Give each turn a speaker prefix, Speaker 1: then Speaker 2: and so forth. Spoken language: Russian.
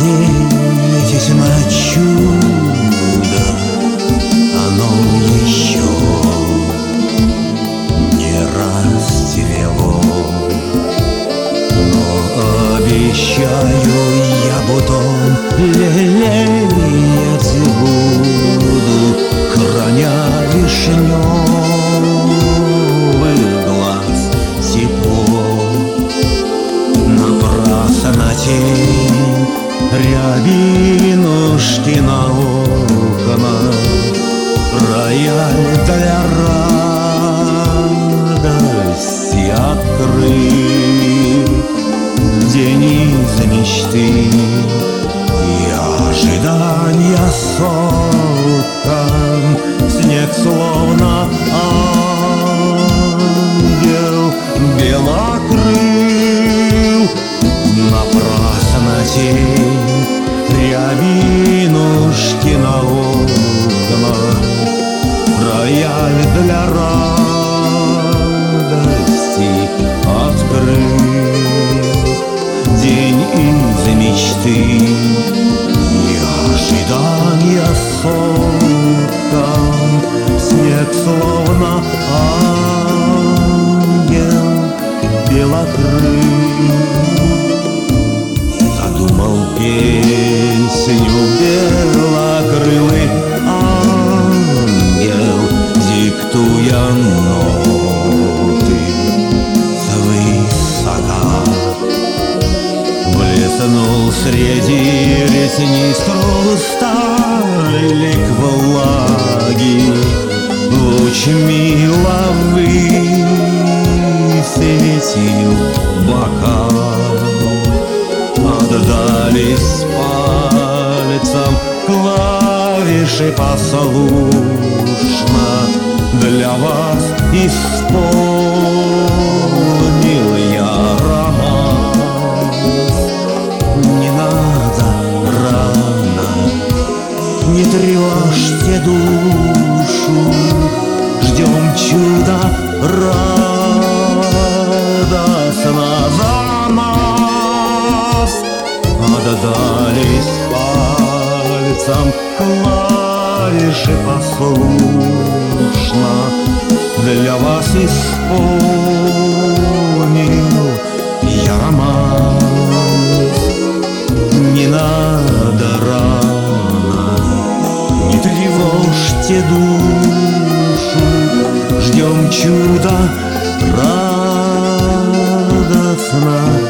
Speaker 1: надеетесь на чудо, оно еще не расцвело. Но обещаю я бутон лелеять буду, храня вишневый глаз тепло. Напрасно тень рябинушки на окнах, рояль для радости открыт. День из мечты и ожидания соткан, снег словно ангел белокрыл. Напрасно тень рябинушки на окнах, рояль для радости открыт. День из мечты и ожидания соткан, снег словно ангел белокрыл. Задумал песню белокрылый ангел, диктуя ноты свысока. Блеснул среди ресниц хрусталик влаги, луч миловый светил бокал. Отдались пальцам клавиши послушно, для вас исполнил я роман. Не надо рано, не тревожьте душу, ждем чуда радостно за нас. Отдались пальцам клавиши послушно, для вас исполнил я романс. Не надо рано, не тревожьте душу, ждем чуда радостно